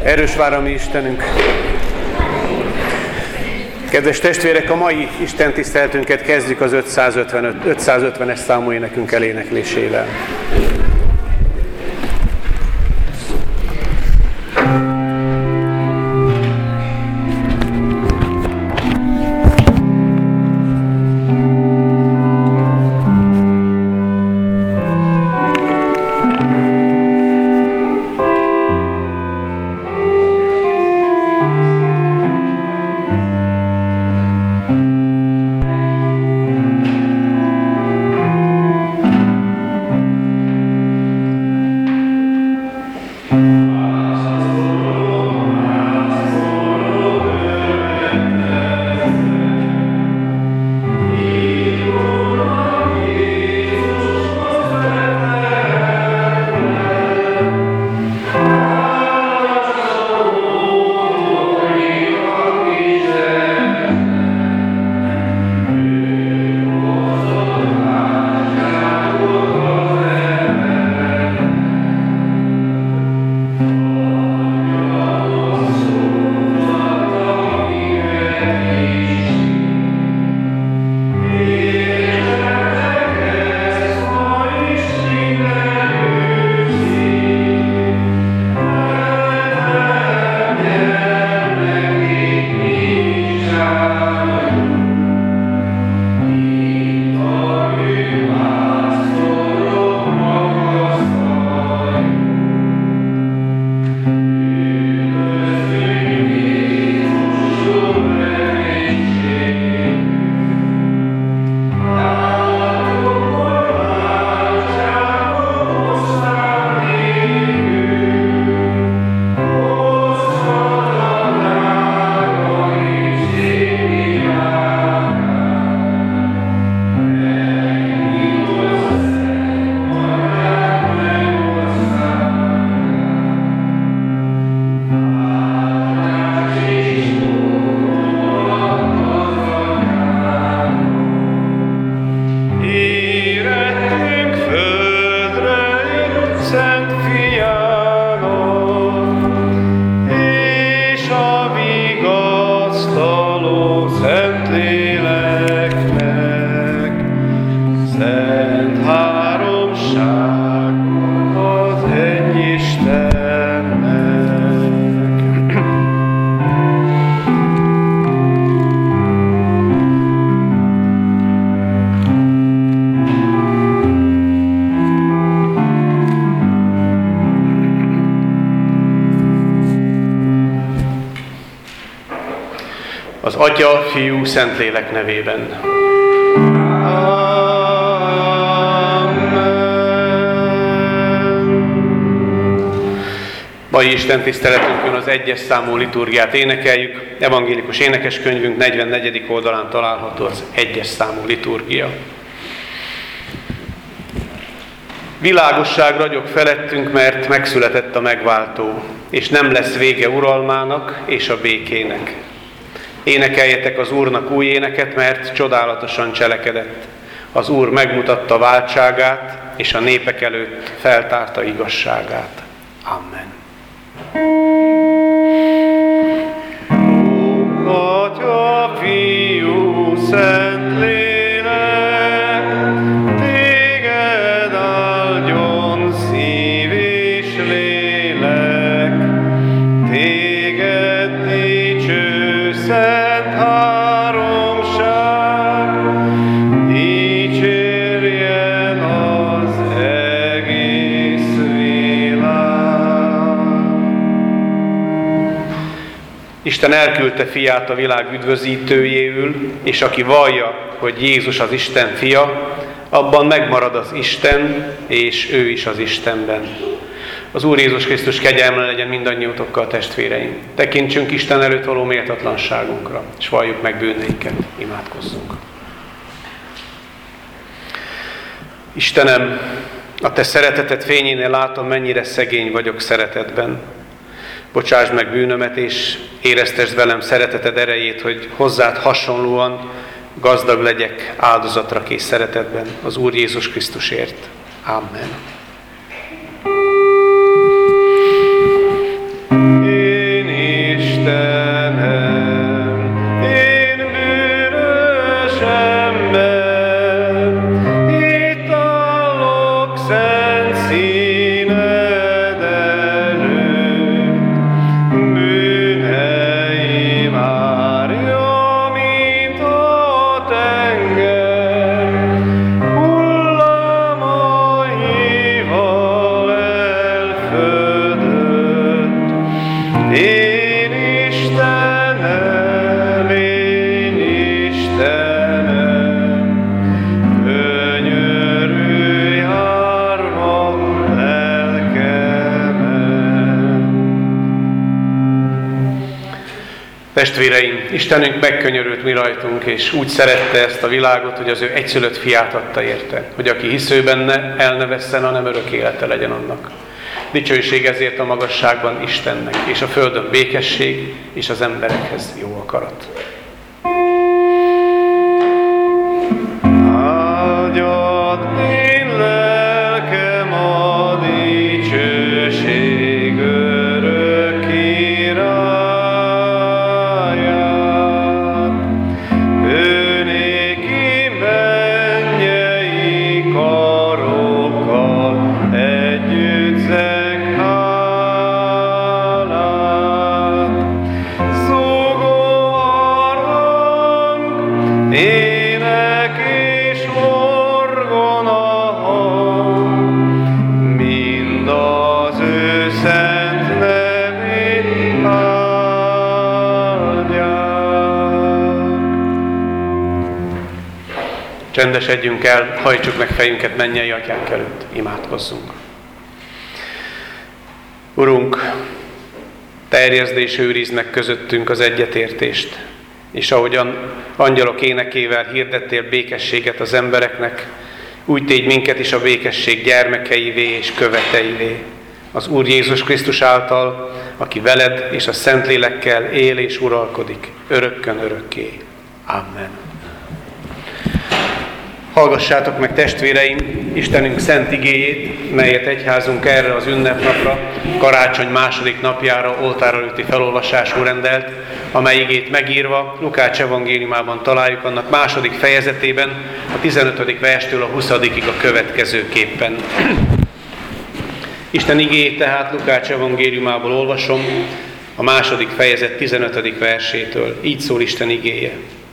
Erős vár a mi Istenünk! Kedves testvérek, a mai Isten tiszteletünket kezdjük az 550-es számú énekünk eléneklésével. Az Atya, Fiú, Szentlélek nevében. Mai Isten tiszteletünkön az 1-es számú liturgiát énekeljük. Evangélikus énekeskönyvünk 44. oldalán található az 1-es számú liturgia. Világosság ragyog felettünk, mert megszületett a megváltó, és nem lesz vége uralmának és a békének. Énekeljetek az Úrnak új éneket, mert csodálatosan cselekedett. Az Úr megmutatta váltságát, és a népek előtt feltárta igazságát. Amen. Atya, Fiú, Szentlélek, téged áldjon szív és lélek, téged dicső szent háromság, dicsérjen az egész világ. Isten elküldte fiát a világ üdvözítőjéül, és aki vallja, hogy Jézus az Isten fia, abban megmarad az Isten, és ő is az Istenben. Az Úr Jézus Krisztus kegyelme legyen mindannyiótokkal, testvéreim. Tekintsünk Isten előtt való méltatlanságunkra, és valljuk meg bűneinket, imádkozzunk. Istenem, a Te szereteted fényénél látom, mennyire szegény vagyok szeretetben. Bocsásd meg bűnömet, és éreztesd velem szereteted erejét, hogy hozzád hasonlóan gazdag legyek áldozatra kész szeretetben az Úr Jézus Krisztusért. Amen. Én Istenem, könyörülj árva lelkemen. Testvéreim, Istenünk megkönyörült mi rajtunk, és úgy szerette ezt a világot, hogy az ő egyszülött fiát adta érte, hogy aki hisz ő benne, el ne vesszen, hanem örök élete legyen annak. Dicsőség ezért a magasságban Istennek, és a földön békesség, és az emberekhez jó akarat. Áldjad én lelkem a dicsőség örök királyát. Ő néki mennyei karokkal együtt zeng hálát. Zúgó harang, ének és orgona hang, mind az ő szent nevét áldják. Csendesedjünk el, hajtsuk meg fejünket mennyei Atyánk előtt, imádkozzunk. Urunk, terjeszd és őrizd meg közöttünk az egyetértést, és ahogyan angyalok énekével hirdettél békességet az embereknek, úgy tégy minket is a békesség gyermekeivé és követeivé. Az Úr Jézus Krisztus által, aki veled és a Szentlélekkel él és uralkodik, örökkön örökké. Amen. Hallgassátok meg, testvéreim, Istenünk szent igéjét, melyet egyházunk erre az ünnepnapra, karácsony második napjára oltár előtti felolvasású rendelt, amely igét megírva Lukács evangéliumában találjuk, annak második fejezetében, a 15. verstől a 20-ig a következőképpen. Isten igéjét tehát Lukács evangéliumából olvasom, a második fejezet 15. versétől. Így szól Isten igéje.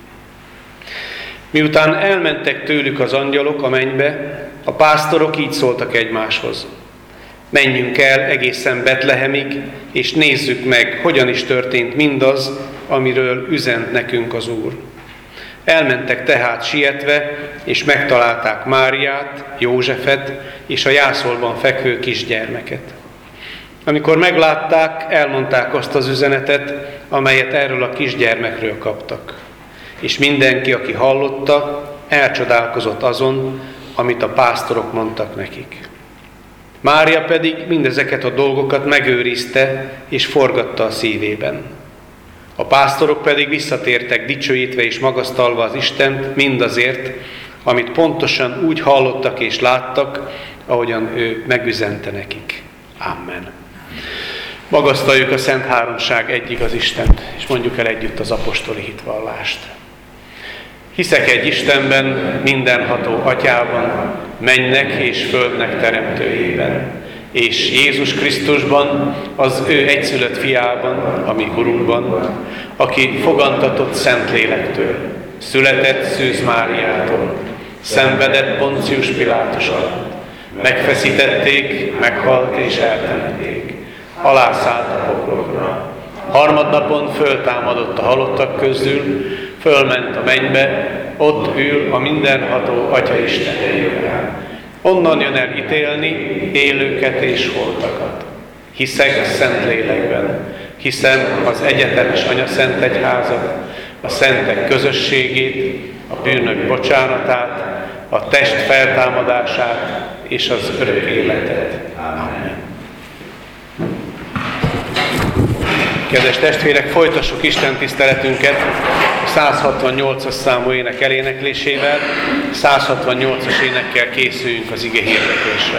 Miután elmentek tőlük az angyalok a mennybe, a pásztorok így szóltak egymáshoz. Menjünk el egészen Betlehemig, és nézzük meg, hogyan is történt mindaz, amiről üzent nekünk az Úr. Elmentek tehát sietve, és megtalálták Máriát, Józsefet és a jászolban fekvő kisgyermeket. Amikor meglátták, elmondták azt az üzenetet, amelyet erről a kisgyermekről kaptak. És mindenki, aki hallotta, elcsodálkozott azon, amit a pásztorok mondtak nekik. Mária pedig mindezeket a dolgokat megőrizte és forgatta a szívében. A pásztorok pedig visszatértek dicsőítve és magasztalva az Istent mindazért, amit pontosan úgy hallottak és láttak, ahogyan ő megüzente nekik. Amen. Magasztaljuk a Szent Háromság egyigaz Istent, és mondjuk el együtt az apostoli hitvallást. Hiszek egy Istenben, mindenható Atyában, mennynek és földnek teremtőjében, és Jézus Krisztusban, az ő egyszülött fiában, a mi Urunkban, aki fogantatott Szentlélektől, született Szűz Máriától, szenvedett Poncius Pilátus alatt, megfeszítették, meghalt és eltemették, alászállt a poklokra, harmadnapon föltámadott a halottak közül, fölment a mennybe, ott ül a mindenható Atya Istenében. Onnan jön el ítélni élőket és holtakat. Hiszek Szentlélekben, hiszem az egyetemes Anyaszent Egyházat, a szentek közösségét, a bűnök bocsánatát, a test feltámadását és az örök életet. Amen. Kedves testvérek, folytassuk Isten tiszteletünket a 168-as számú ének eléneklésével. 168-as énekkel készüljünk az ige hirdetésre.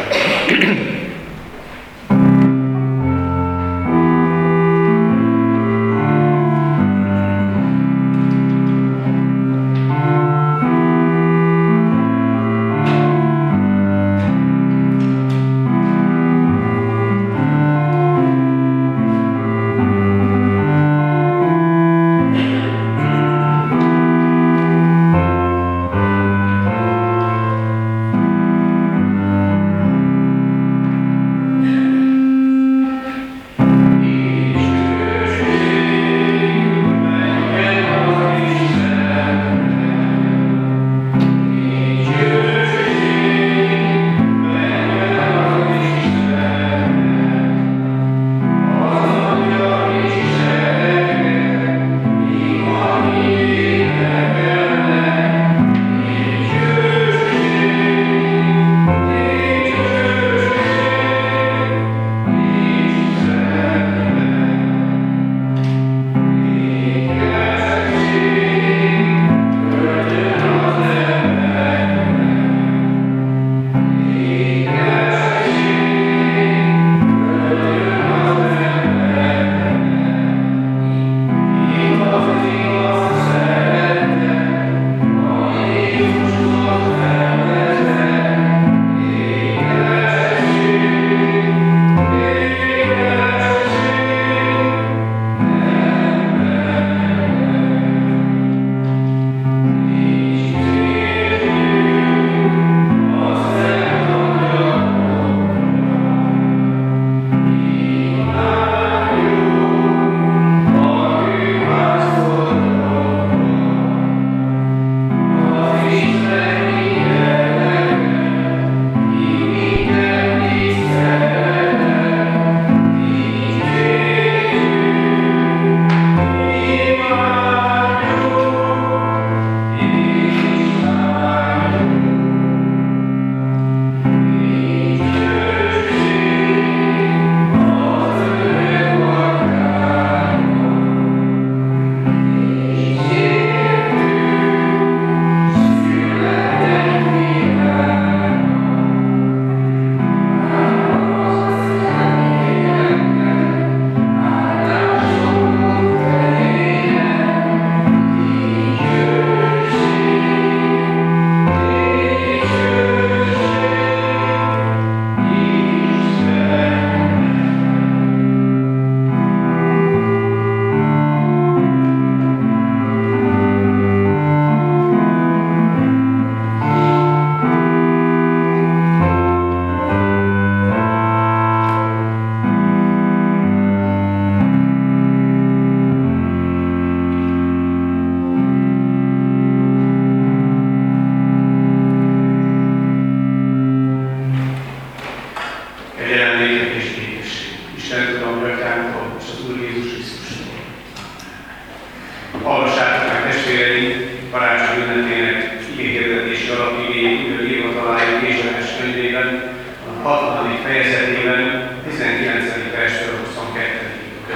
Atyánktól és az Úr Jézus Krisztustól. Hallgassátok meg, testvéreim, karácsony ünnepének igéhirdetési alapigéjéből írva találjuk Ézsaiás könyvében, a 60. fejezetében, 19. verstől 22.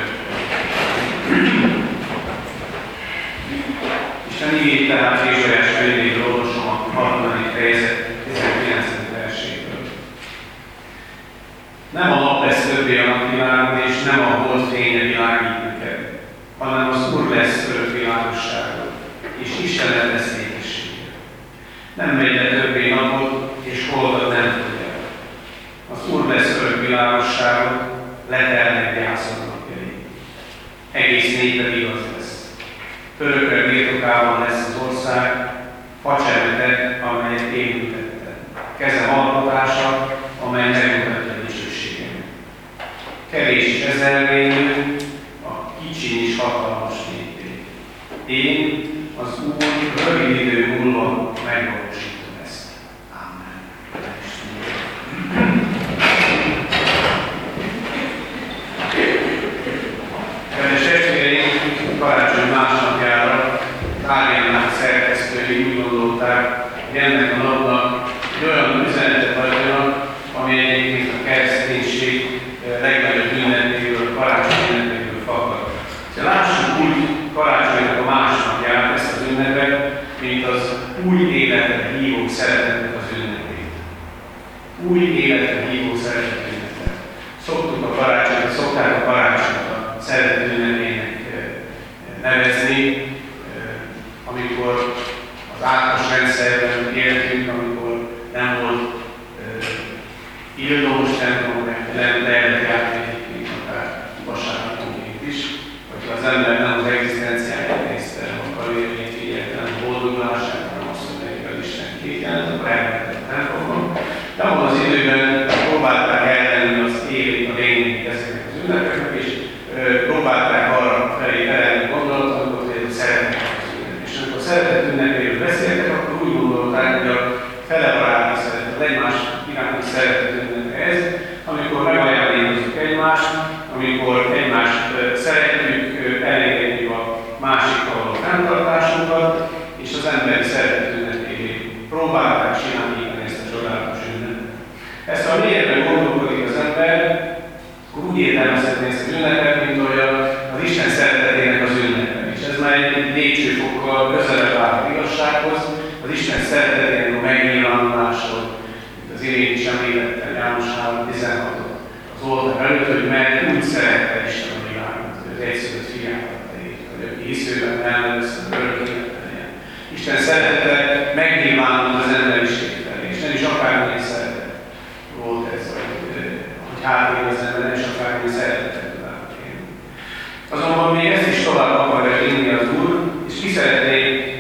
Isten igét tehát Ézsaiás könyvéből olvasom a 60. fejezet 19. verséből. Nem a nap lesz többé a napvilágon, és nem a hold fénye világít neked, hanem az Úr lesz örök világossága, és Istenet lesz ékessége. Nem megy le többé napot, és holdat nem tudja. Az Úr lesz örök világossága, letelnek gyászol napjai. Egész néped igaz lesz. Örökre birtokában lesz az ország, facsemeted, amelyet én ütettem. Kezem alkotása, amely megmutatja dicsőségemet. Kevés is ezervényű, a kicsi is hatalmas népé. Én, az Úr, rövid idő múlva megvalósítom ezt. Amen. Kedves testvéreim, karácsony másnapjára Áriánnak szerkesztői úgy gondolták, hogy ennek a napnak egy olyan üzenetet adjanak, ami egyébként a kereszténység legnagyobb ünnepéből, a karácsony ünnepéből fakad. Lássuk úgy karácsonynak a másnapját, ezt az ünnepet, mint az új életre hívó szeretetnek az ünnepét. Új életre hívó szeretet ünnepet. Szokták a karácsonyt a szeretet ünnepének nevezni, amikor az általános rendszerben éltünk, amikor nem volt illdomos templom, lehetett járni egyébként akár vasárnaponként is, hogyha az ember nem az egzisztenciáját nézte, akar élni figyelten a boldogulását, hanem azt mondja, hogy az Isten kétjelent, akkor elmehetett templomon. De abban az időben próbálták ellenni az élét, a lényegét ezeknek az ünnepeknek, és próbálták arra felé terelni gondolatokat, hogy ez a szeretet az ünnep. És amikor a szeretet ünnepéről beszéltek, akkor úgy gondolták, hogy a fele baráti szeretet, az egymás iránti szeretet ünnep ez, amikor megajándékozzuk egymást, amikor egymást szeretjük, elengedjük a másikkal való fenntartásunkat, és az emberi szeretet ünnepévé próbálták csinálni ezt a csodálatos ünnepet. Ezt a mélyebben gondolkodik az ember, akkor úgy értelmezhetné ezt az ünnepet, mint hogy az Isten szeretetének az ünnepe. És ez már egy lépcsőfokkal közelebb áll az igazsághoz, az Isten szeretetének a megnyilvánulásról, mint az imént is említettem János 3:16-ot az oltár előtt, hogy mert úgy szerette Isten a világot, hogy az egyszülött fiát adta így, hogy aki hiszőben ellenőrző örök életben legyen. Isten szeretete megnyilvánult az emberiség felé, és nem is akármilyen szeretet volt ez, hogy hátrébb az ember, nem is akármilyen szeretetet tudálnak élni. Azonban még ezt is tovább akarja vinni az Úr, és ki szeretné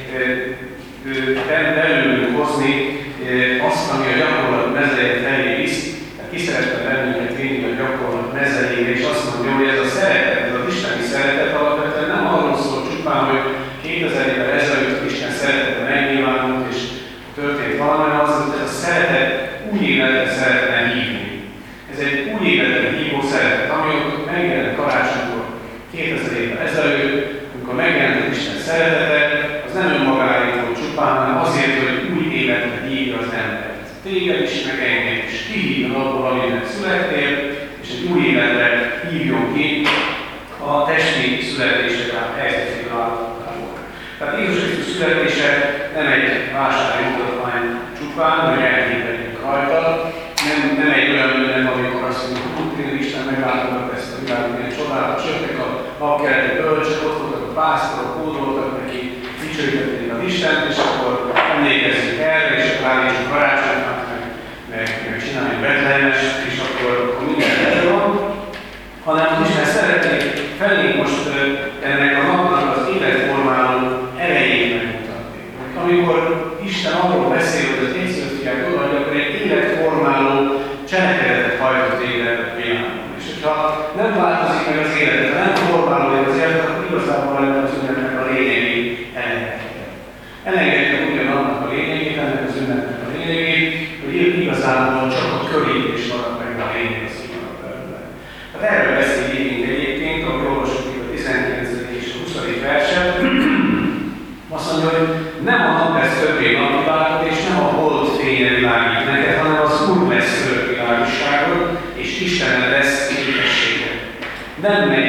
belőlünk hozni azt, ami a gyakorlat mezeje felé visz, tehát ki szeretne bennünket vinni a gyakorlat mezejére, és azt mondja, hogy ez a szeretet, ez az isteni szeretet alapvetően nem arról szól csupán, hogy 2000 évvel ezelőtt Isten szeretete megnyilvánult, és történt valami, az, hogy ez a szeretet új életre szeretne hívni. Ez egy új életre hívó szeretet, ami ott megjelent karácsonykor 2000 évvel ezelőtt, amikor megjelent az Isten szeretete, az nem önmagáért volt csupán, hanem azért, hogy új életre hívja az embert. Téged is, meg engem is kihívjon abból, aminek születtél, és egy új életre hívjon ki a testi születésre, tehát helyzetét állapotából. Tehát Jézus Krisztus születése nem egy vásári mutatvány csupán, hogy elképedjünk rajta, nem egy olyan ünnep, amikor azt mondjuk, hogy Isten meglátogat ezt a világot, ilyen csodálatos, jöttek a napkeleti bölcsök, ott voltak a pásztorok, hódoltak neki, dicsőítették az Istent, és akkor emlékezzünk erre, és állítsuk karácsonynak, meg csináljuk Betlehemest, és akkor minden erre van, hanem az Isten szeretnék felé most ennek a napnak az életformáló erejét megmutatni. Amikor Isten arról beszél, hogy az egyszülött fiát odaadja, akkor egy életformáló cselekedetet hajtott életet a világon. És hogyha nem változik meg az életet, nem formálódik az életet, akkor igazából ennek az ünnepnek a lényegi elengedhető. Elengedhető ugyanannak a lényegét, ennek az ünnepnek a lényegét, hogy igazából csak a körítés maradt meg a lényeg a színvonal belőle. Tehát erről beszél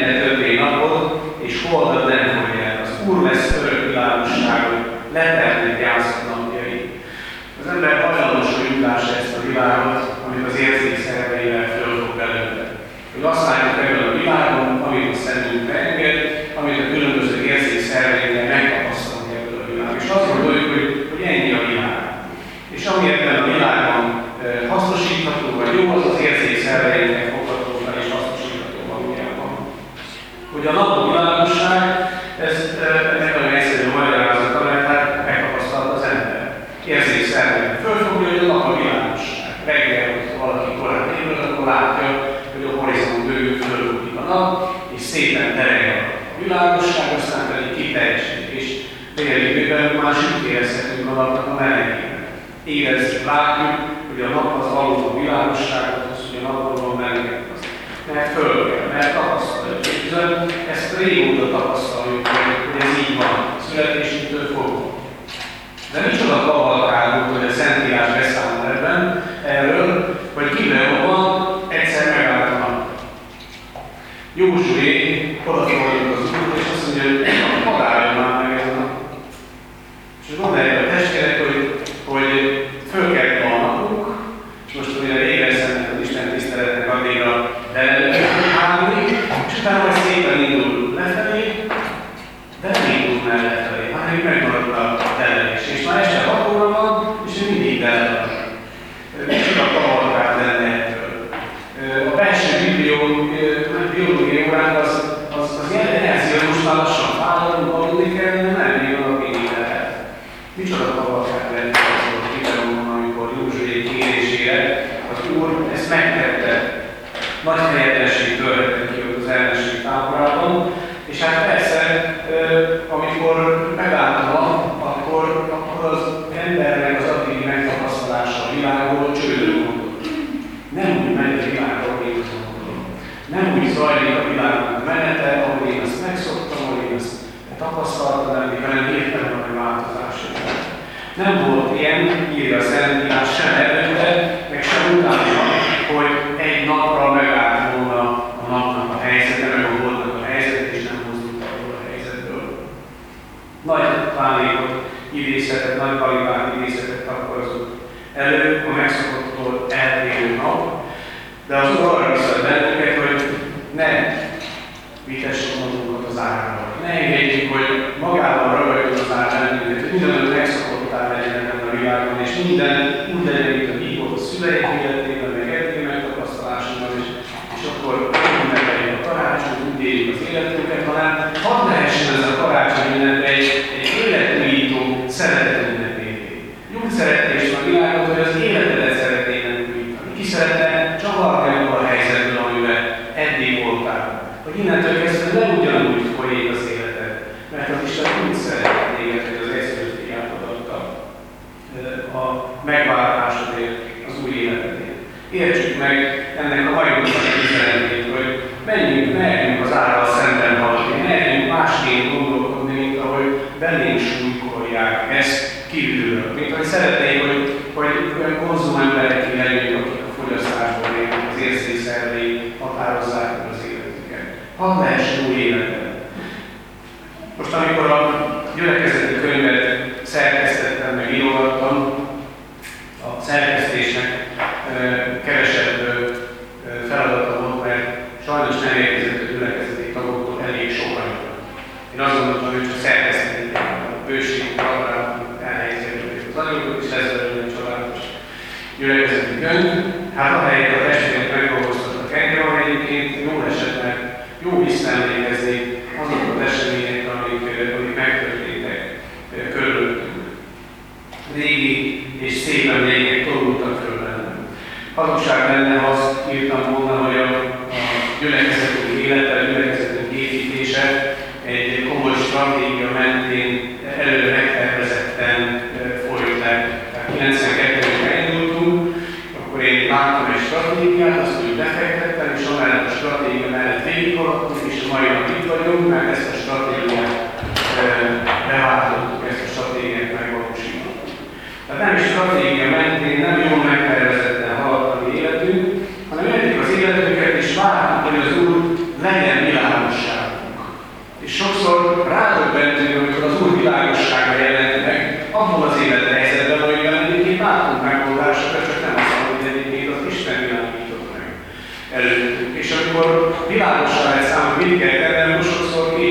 egyre többé napot, és holdat nem fogy el. Az Úr lesz örök világosságot, letelnek gyászok napjai. Az ember hajlamos, hogy jutlássa ezt a világot, amit az érzékszerveivel fölfog belőle. Hogy azt látjuk ebből a világon, amit a szemünkbe enged, amit a különböző érzékszerveivel megtapasztalunk ebből a világon. És azt gondoljuk, hogy ennyi a világ. És ami ebben a világban hasznosítható, vagy jó, az az érzékszerveinknek foghatóan és hasznosítható valójában. Hogy a nap a világosság, ez ennek nagyon egyszerű magyarázata, mert hát megtapasztalt az ember. Érzékszerveinek fölfogja, hogy a nap a világosság. Reggel, hogy valaki korán ébred, akkor látja, hogy a horizont bőven fölfogik a nap, és szépen tereg a világosság, aztán pedig kiteljesít, és délidőben már süt érezhetünk a napnak a melegében. Érezzük, látjuk, hogy a nap az valóban világosságot hoz, hogy a napban van meleget az. Mert föl kell, mert tapasztaljuk. Ezt régóta tapasztaljuk, hogy ez így van, születésünktől fogva. De micsoda kavalkád volt, hogy a Szentírás beszámol ebben erről, hogy kivel van, egyszer megállt a nap. Józsué odafordult az Úr, és azt mondja, hogy hadd álljon már meg ez a nap. És gondolják a testvérek, hogy fölkelt a napunk, és most ugye végre szemnek az Isten tiszteletnek addigra belelőtt, és utána majd szépen indul lefelé, de nem indul már lefelé, hanem megmarad a telelés. És már este 6 óra van, és mindig belelőtt. Micsoda kavalkád lenne ettől. A belső biológiai óránk az jelzi, hogy most már lassan fáradunk, aludni kell, de nem még van a végig lehet. Micsoda kavalkád lenne az, hogy videóban, amikor Józsué kérésére az Úr ezt megtette. Nagy fejedelenség törhetett ki ott az ellenség táborában, és hát persze, amikor megállt a nap, akkor az embernek az addigi megtapasztalása a világból csődül mondott. Nem úgy megy a világról, én azt mondom. Nem úgy zajlik a világnak menete, ahogy én azt megszoktam, ahogy én azt tapasztaltam lenni, hanem hirtelen valami változás. Nem volt ilyen, írja a Szentírás sem előtte, meg sem utána, hogy egy napra megállt volna a napnak a helyzete, meg a holdnak a helyzet, és nem mozdult abból a helyzetből. Nagy pánékot idézhetett, nagy palibán idézhetett akkorozott elő, a megszokottól eltérő nap, de az Úr arra viszont bennünket, hogy ne vitessük magunkat az árral. Ne engedjük, hogy magával ragadjon az ár bennünket, hogy minden megszokottál legyen ebben a világon, és minden úgy legyen, mint a hívott a szüleik életében, meg eddigi megtapasztalásunkban, és akkor ünnepeljük a karácsonyt, úgy éljük az életünket, hanem hadd lehessen ez a karácsony ünnep egy életújító szeretet ünnepévé. Úgy szerettés a világot, hogy az életedet szeretnének újítani. Ki szeretne csavarni abban a helyzetből, amiben eddig voltál. Hogy innentől kezdve nem ugyanúgy folyik az életed, mert az Isten úgy szeret téged, hogy az egyszerűt átadta a megváltásodért, az új életedért. Értsük meg ennek a hajónak üzenetét, hogy merjünk az árral szemben haladni, merjünk másként gondolkodni, mint ahogy belénk súlykolják ezt kívülről. Mint ahogy szeretnék, hogy olyan konzumenberek legyünk, akik a fogyasztásból élnek, az érzékszervei határozzák meg az életüket. Hadd lehessen új életed. Most amikor a gyülekezeti könyvet szerkesztettem, meg írogattam, a szerkesztésnek kevesebb feladata volt, mert sajnos nem érkezett a gyülekezeti tagoktól elég sok anyag. Én azt gondoltam, hogy csak szerkeszteni kell a bőség programot, elhelyezést az anyagot, és lesz belőle egy családos gyülekezeti könyv. Hát ahelyett a testvérek megdolgoztattak engem, ahol egyébként jó eset, mert jó visszaemlékezni azok az események, amik megtörténtek körülöttünk. Régi és szép emlékek torultak föl bennem. Hazugság lenne, ha azt írtam volna, hogy a gyülekezetünk élete, a gyülekezetünk építése egy komoly stratégia mentén előre megtervezetten folyt le. Tehát 92-ben elindultunk, akkor én láttam egy stratégiát, azt úgy befektettem, és amellett a stratégia mellett végighaladtunk, és a mai nap itt vagyunk, mert ezt a stratégiát beváltottuk, ezt a stratégiát megvalósítottuk. Tehát nem is stratégia mentén, nem jól megtervezetten halad a mi életünk, hanem értjük az életünket, és várjuk, hogy az Úr legyen világos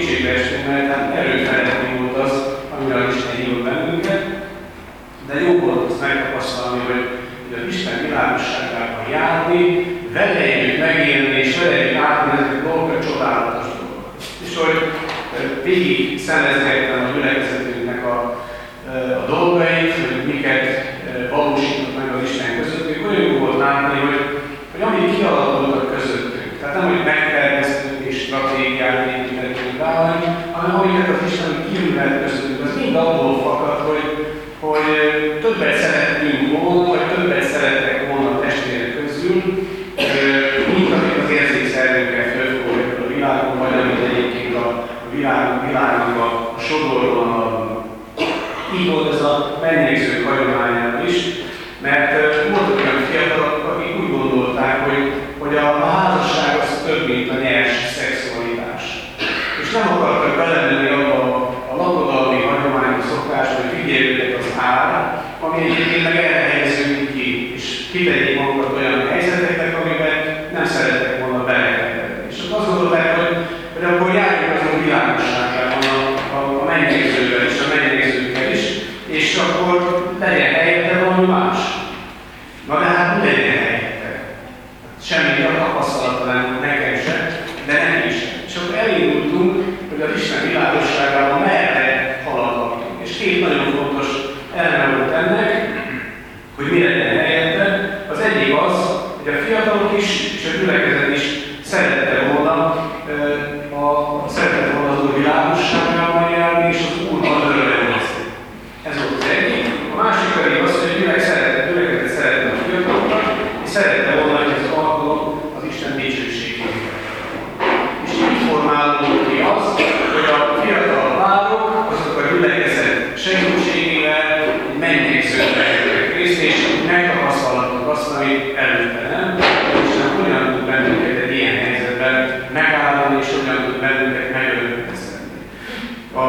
kétségbe estünk, mert erőfeledni volt az, amire az Isten hívott bennünket, de jó volt azt megtapasztalni, hogy az Isten világosságában járni, vele együtt megélni és vele együtt átnézni a dolgokat, csodálatos dolgok. És hogy végig szemezgettem a gyülekezetünknek a dolgait, hogy miket valósított meg az Isten közöttünk, olyan jó volt látni, hogy amik kialakultak közöttünk, tehát nem, hogy megterveztünk és stratégiát építettünk rá, hanem amiket az Isten kiület közöttünk, az mind abból fakad, hogy többet szerettünk volna, vagy többet szerettek volna a testvérek közül, mint amik az érzékszervünket fölfogják a világon, vagy amit egyébként a világnak a sodorban adnak. Így volt ez a mennyegzők hagyományában is, mert voltak olyan fiatalok, akik úgy gondolták, hogy a házasság az több, mint a nyers szexualitás. És nem akartak belemenni abba a lakodalmi hagyományos szokásba, hogy figyeljétek az ár, ami egyébként meg erre helyezünk ki, és kitegyék magukat olyan helyzeteknek, amiben nem szerettek volna belekezdeni. És azt gondolták, hogy akkor járjunk azon világosságában a mennyegzővel és a mennyegzőkkel is, és akkor legyen helyette valami más. Na de hát mi legyen helyette? Semmi a tapasztalata nem nekem sem, de neki is. És akkor elindultunk, hogy az Isten világosságában merre haladhatunk. És két nagyon fontos eleme volt ennek, hogy mi legyen helyette. Az egyik az, hogy a fiatalok is, és a gyülekezet is szerette volna az Úr világosságában járni, és az Úrban örvendezni. Ez volt az egyik. A másik pedig az, hogy a gyülekezet szeretne a fiatalokat, és szerette volna, hogy ez az alkalom az Isten dicsőségére. És így formálódott ki az, hogy a fiatal párok, azok a gyülekezet segítségével mennyegzőt vehetnek részt, és megtapasztalhatnak azt, amit előtte nem, és nem hogyan tud bennünket egy ilyen helyzetben megállani, és hogyan tud bennünket megörökíteni. A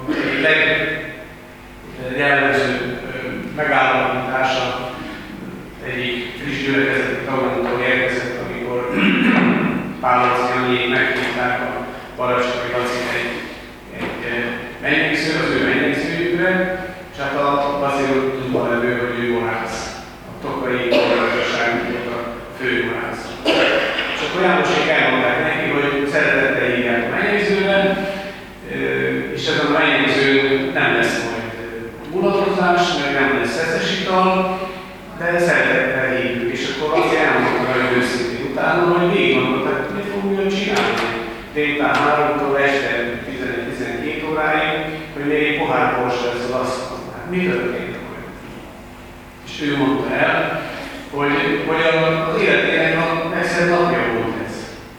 legjellemzőbb megállapítása egyik friss gyülekezeti tagunktól érkezett, amikor Pálaci Janiék meghívták a Baracskai Lacit egy mennyegző, az ő mennyegzőjükre, és hát a Laci tudva levő, hogy ő borász. A tokai borászság volt a fő borász. És akkor Jánosék elmondták neki, hogy szeretettel hívják a mennyegzőben, és ezen a mennyegzőn nem lesz majd mulatozás, meg nem lesz szeszes ital, de szeretettel hívjuk. És akkor azt elmondta nagyon őszintén utána, hogy végig gondolták, hogy mit fogunk jól csinálni. Délután 3-tól este 11-12 óráig, hogy még egy pohár bors lesz az asztalon. Mi történt majd? És ő mondta el, hogy az életének a legszebb napja volt ez.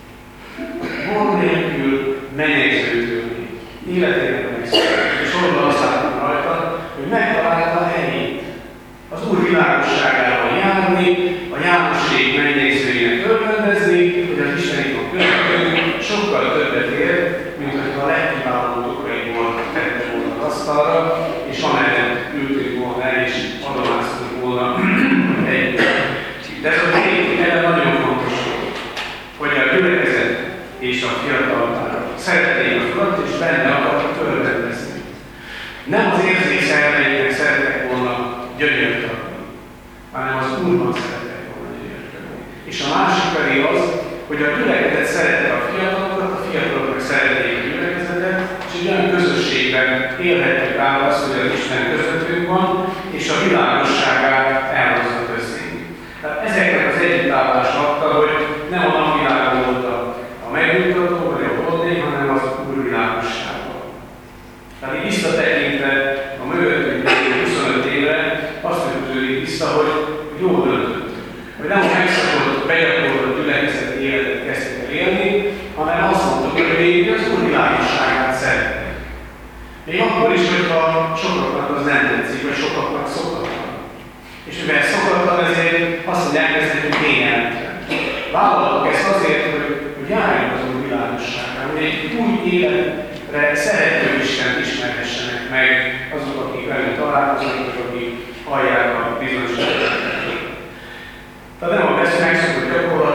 Bor nélkül mennyegzőtől még. Életének a legszebb. És onnan azt láttam rajta, hogy megtalálta a helyét. Az Úr világosságában járni, a Jánosség mennyegzőjének örvendezni, hogy az Istenítok közöttünk sokkal többet ér, mint hogyha a legkiválóbb okaiból tette volna az asztalra, és amellett ültünk volna el, és adományoztunk volna együtt. De ez a két elem nagyon fontos volt, hogy a gyülekezet és a fiatalok szerették az Urat, és benne akartak örvendezni. Nem az érzékszerveiknek szerettek volna gyönyört adni, hanem az Úrban szerettek volna gyönyört adni. És a másik pedig az, hogy a gyülekezet szerette a fiatalokat, a fiatalok szerették a gyülekezetet, és egy olyan közösségben élhettük át azt, hogy az Isten közöttünk van, és a világosságát elhozza közénk. Tehát ezeknek az együttállás adta, hogy nem a napvilágon volt a megnyugtató, vagy a boldég, hanem az Úr világosságban. Tehát így visszatekintve a mögöttünk 25 évre azt tűnik vissza, hogy jól döntöttünk. Hogy nem a megszokott, begyakorlott gyülekezeti életet kezdtük el élni, hanem azt mondtuk, hogy még az Úr világosságát szeretnénk. Még akkor is, hogyha sokaknak az nem tetszik, vagy sokaknak szokatlan. És mivel szokatlan, ezért azt mondják, hogy ez nekünk kényelmetlen. Vállalok ezt azért, hogy járjunk az Úr világosságán, hogy egy új életre szerető Istent ismerhessenek meg azok, akik velünk találkoznak, akik hallják a bizonyos. Tehát nem a megszokott gyakorlatra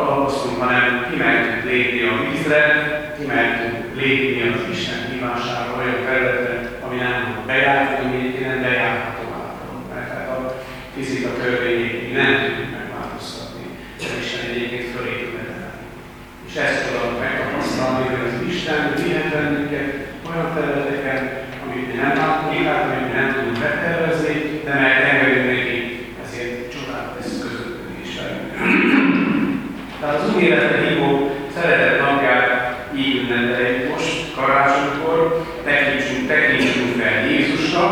alapoztunk, hanem kimertünk lépni a vízre, kimertünk lépni az Isten hívására olyan területre, ami nem bejárt, ami nem bejárható által. Mert hát a fizika törvényét nem tudjuk megváltoztatni. Az Isten egyébként fölé tud emelni. És ezt tudom megtapasztalni, hogy az Isten vihet bennünket olyan területeken, amit mi nem látunk át, amit mi nem tudunk betervezni, de megengedünk neki, ezért csodát tesz közöttünk is velünk. Tehát az új életre hívó szeretett napját így ünnepeljük most, karácsonykor, tekintsünk fel Jézusra,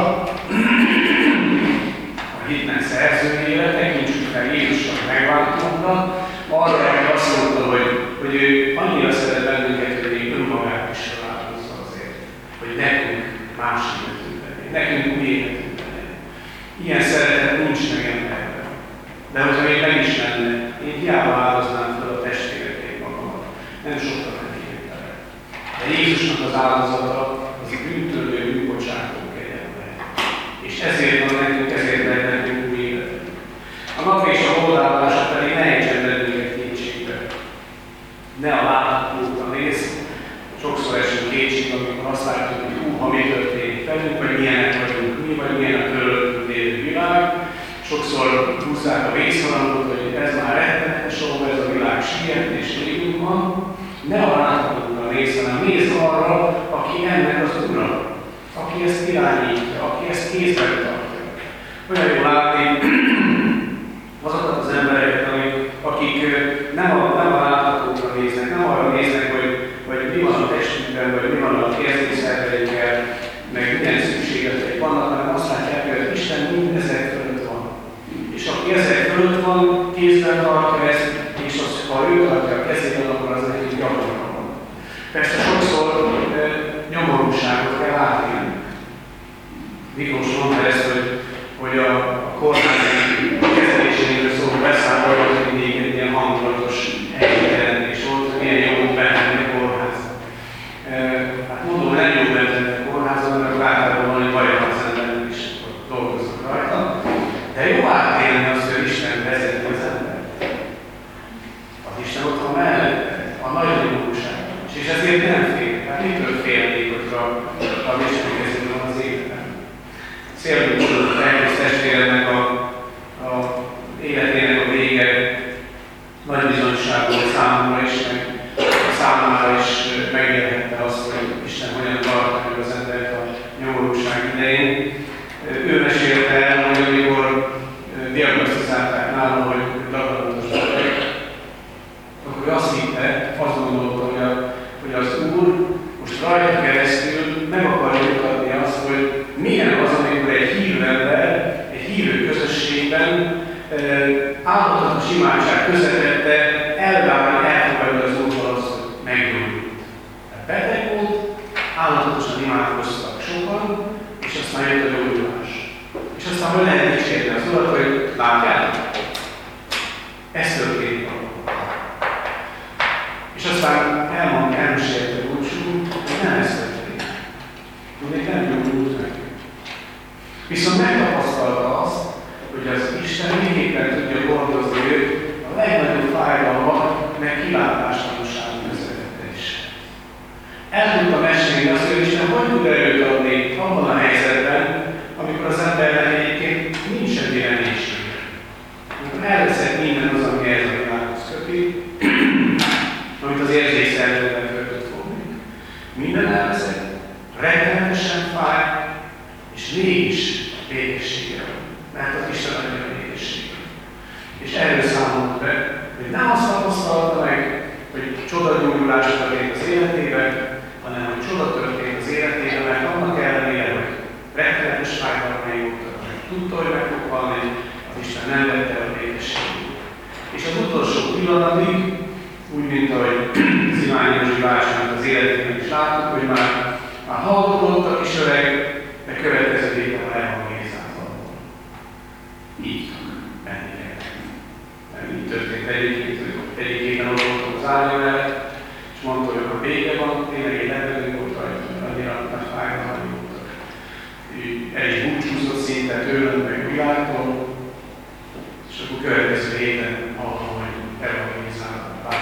a hitnek szerzőjére, tekintsünk fel Jézusra megváltónkra, arra, hogy azt mondta, hogy ő annyira szeret bennünket, hogy még önmagát is feláldozza azért, hogy nekünk más életünk legyen, nekünk új életünk legyen. Ilyen szeretet nincs meg emberben. De hogyha még meg is lenne, én hiába áldoznám fel a testvérekért magamat. Nem sokkal nem értelek. De Jézusnak az áldozata az a bűntörlő, bűnbocsátó kegyelme. És ezért van nekünk, ezért lehet nekünk új életünk. A nap és a holdállása pedig ne ejtsen bennünket kétségbe. Ne a láthatókra nézz. Sokszor esünk kétségbe, amikor azt látjuk, hogy ha mi történik velünk, vagy milyenek vagyunk mi, vagy milyen a körülöttünk lévő világ. Sokszor húzzák a vészharangot, hogy ez már rettenetes, ahol ez a világ siet és végünk van. Ne a láthatókra nézz, hanem nézz arra, aki ennek az ura, aki ezt irányítja, aki ezt kézben tartja. Olyan jó látni azokat az embereket, akik nem a láthatókra néznek, nem arra néznek, hogy mi van a testünkben, vagy mi van a érzékszerveikkel, meg milyen szükségleteik vannak, hanem azt látják, hogy Isten mindezek fölött van. És aki ezek fölött van, kézben tartja ezt, és ha ő tartja a kezében, akkor az nekik gyakorlatilag van. Persze sokszor nyomorúságot kell átélni. Miklós mondta ezt, hogy a kórház kezeléséről szóló beszámoló az mindig egy ilyen hangulatos helyjelentés volt, hogy milyen jó bentenni a kórház. Hát mondom, hogy nem jó bentenni a kórházon, mert általában van egy bajra az embernek is, hogy dolgoznak rajta. De jó átélni azt, hogy Isten vezeti az embert. Az Isten ott van mellette, a nagy nyomorúságban. És ezért nem fél. Hát mitől félnék, hogyha az Isten kezében van az életem? Szélünk tudod, elkész testvéremnek a életének a vége nagy bizonyság volt számomra is, meg számára is megélhette azt, hogy Isten hogyan tartja meg az embert a nyomorúság idején. Ő mesélte el, hogy amikor diagnosztizálták nála, hogy daganatos beteg, akkor azt hitte, azt gondolta, hogy az Úr most rajta keresztül meg akarja mutatni azt, hogy milyen az, amikor egy hívő ember, egy hívő közösségben áldozatos imádság közepette elvárni, elfogadni az Úrval azt, hogy meggyógyult. Beteg volt, állandatosan imádkoztak sokan, és aztán jött a gyógyulás. És aztán hogy lehet dicsérni az Urat, hogy látjátok? Ez történik valóban. És aztán elmesélte a búcsú, hogy nem ez történik. Még nem gyógyult meg. Viszont megtapasztalta azt, hogy az Isten mindenképpen tudja gondozni őt a legnagyobb fájdalmat, meg kilátástalanság közvetette is. El tudta mesélni azt, hogy Isten hogy tud erőt adni abban a helyzetben, amikor az embernek egyébként nincs semmi reménység. Amikor elveszett minden az, ami ez a világhoz köti, amit az érzékszervezetben föl tud fogni. Minden elveszett, rettenetesen fáj, és mégis békessége van. Mert az Isten adja a békességet. És erről számolt be, hogy nem azt tapasztalta meg, hogy csodagyógyulás történt az életében, hanem hogy csoda történt az életében, mert annak ellenére, hogy rettenetes fájdalmai voltak, hogy tudta, hogy meg fog halni, az Isten nem vette a békességet. És az utolsó pillanatig, úgy, mint ahogy Zimány Józsi bácsinak az életében is láttuk, hogy már hallgatott a kis öreg, de következő héten már evangélizálta volna. Így menni kellett. Mert így történt egyik héten ott voltunk az ágya mellett, és mondta, hogy akkor vége van, tényleg egy levelő volt rajta, annyira nagy fájdalmai voltak. El is búcsúzott szinte tőlem, meg világtól, és akkor következő héten hallom, hogy evangélizálta.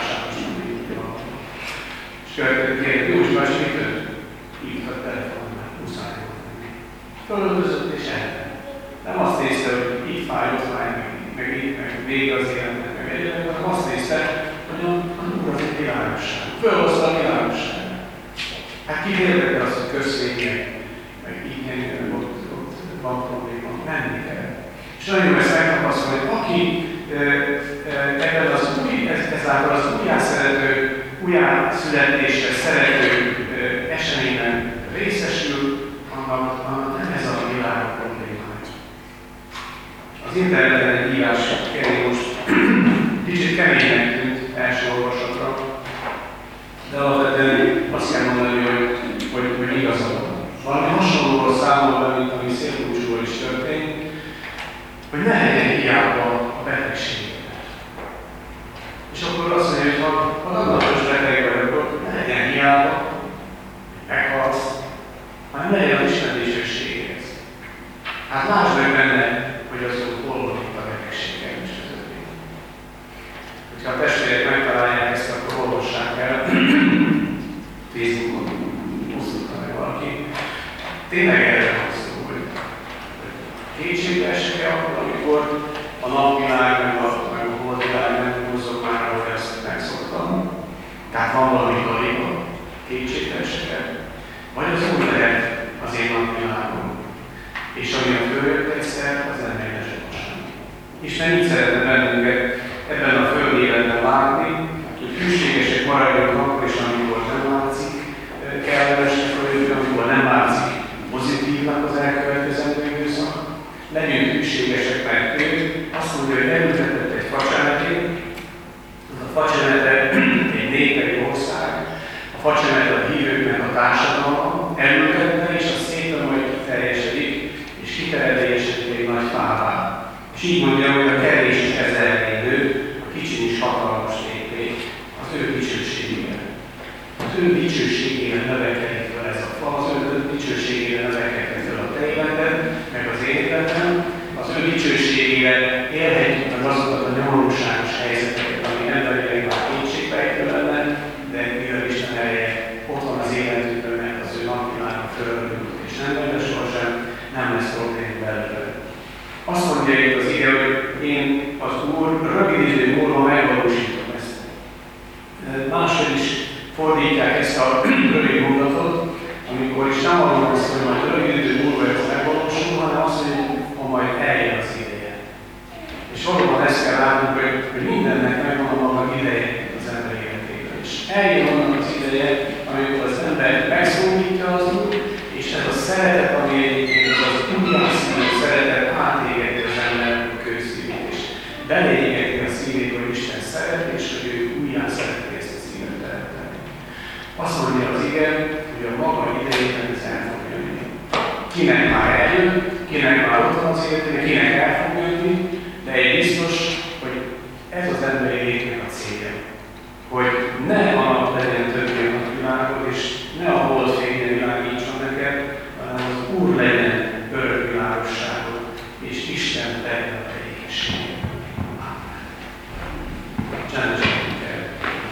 fölöltözött és elment. Nem azt nézte, hogy itt fáj, ott fáj, meg itt, meg vége az életnek, meg egyébként, hanem azt nézte, hogy a Úr az egy világosság. Fölhozta a világosság. Hát ki érdekel az, hogy köszönjek, meg így nyerjön, ott van probléma, menni kell. És nagyon jó ezt megtapasztalni, hogy aki ebben az ezáltal az újjászületésre szerető eseményben részesül, annak nem ez a világ problémája. Az interneten egy írás most kicsit keménynek tűnt első olvasatra, de alapvetően azt kell mondani, hogy igazad van. Valami hasonlóról számol be, mint ami Szélbúcsúról is történt, hogy ne legyen hiába a betegséget. És akkor azt mondja, hogy ha daganatos beteg vagy, akkor ne legyen hiába, meghalsz, hanem legyen az Isten dicsőségéhez. Hát lásd meg benne, hogy az Úr hol van itt a betegség erős közöttén. Hogyha a testvérek megtalálják ezt, akkor olvassák el. Facebookon osztotta meg valaki. Tényleg erre van szó, hogy kétségbe esek akkor, amikor a napvilág, meg a holdvilág nem húzok már, ahogy ezt megszoktam. Tehát van valami kaliba, kétségbe esek. Vagy az Úr lehet az én napvilágom. És ami a följött egyszer, az nem helyesek sem. Isten így szeretne bennünket ebben a földi életben látni, hogy hűségesek maradjunk akkor is, amikor nem látszik kellemesnek, vagy amikor nem látszik pozitívnak az elkövetkezendő időszak. Legyünk hűségesek, mert ő azt mondja, hogy elültetett egy facsemetét, az a facsemete egy népei ország, a facsemete a hívőknek a társadalma, elültette, és az szépen majd kiteljesedik, és kiterjedésedik egy nagy fává. És így mondja, hogy a kevés is ezernél nő, a kicsin is hatalmas népé, az ő dicsőségére. Az ő dicsőségére növekedik fel ez a fa, az ő dicsőségére növekedik fel a te életed, meg az életben, az ő dicsőségére élhetjük meg azokat a nyomorúságos helyzeteket, ami emberileg már kétségbejtő lenne, de mivel Isten ereje ott van az életünkben, mert az ő napvilága fölöttünk, és nem benne sohasem, nem lesz probléma belőle. Azt mondja itt az ige, hogy én az Úr rövid idő múlva megvalósítom ezt. Máshogy is fordítják ezt a rövid mondatot, amikor is nem arról van szó, hogy majd rövid idő múlva ez megvalósul, hanem azt, hogy majd eljön az ideje. És valóban ezt kell látnunk, hogy mindennek megvan a maga ideje az ember életében. És eljön annak az ideje, amikor az ember megszólítja az Úr, és ez a szeretet, ami egyébként az újjászínű szeretet átégeti az ember kőszívét, és beléégeti a szívét, hogy Isten szeret, és hogy ő újjá szereti ezt a szívet teremteni. Azt mondja az ige, hogy a maga idejében ez el fog jönni. Kinek már eljön, kinek már ott van az életében, kinek el fog jönni, de egy biztos, hogy ez az emberi létnek a célja. Hogy ne a nap legyen többé a világot, és ne a holdfénye világítson neked, hanem az Úr legyen örök világosságot, és Isten legyen a békesség. Amen. Csendesen kell.